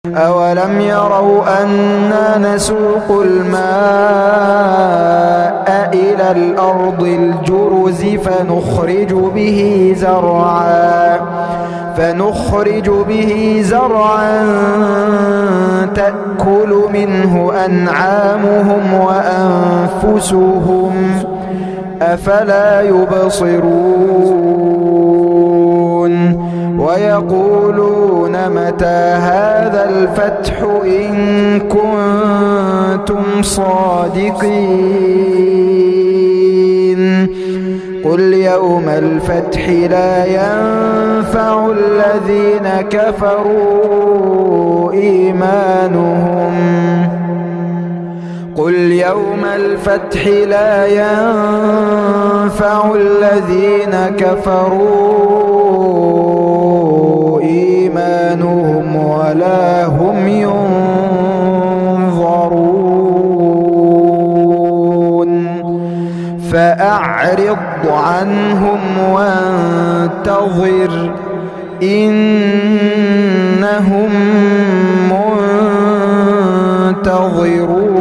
أولم يروا أنا نسوق الماء إلى الأرض الجرز فنخرج به زرعا تأكل منه أنعامهم وأنفسهم أفلا يبصرون ويقولون متى هذا الفتح إن كنتم صادقين قل يوم الفتح لا ينفع الذين كفروا إيمانهم قل يوم الفتح لا ينفع الذين كفروا إيمانهم ولا هم ينظرون فأعرض عنهم وانتظر إنهم منتظرون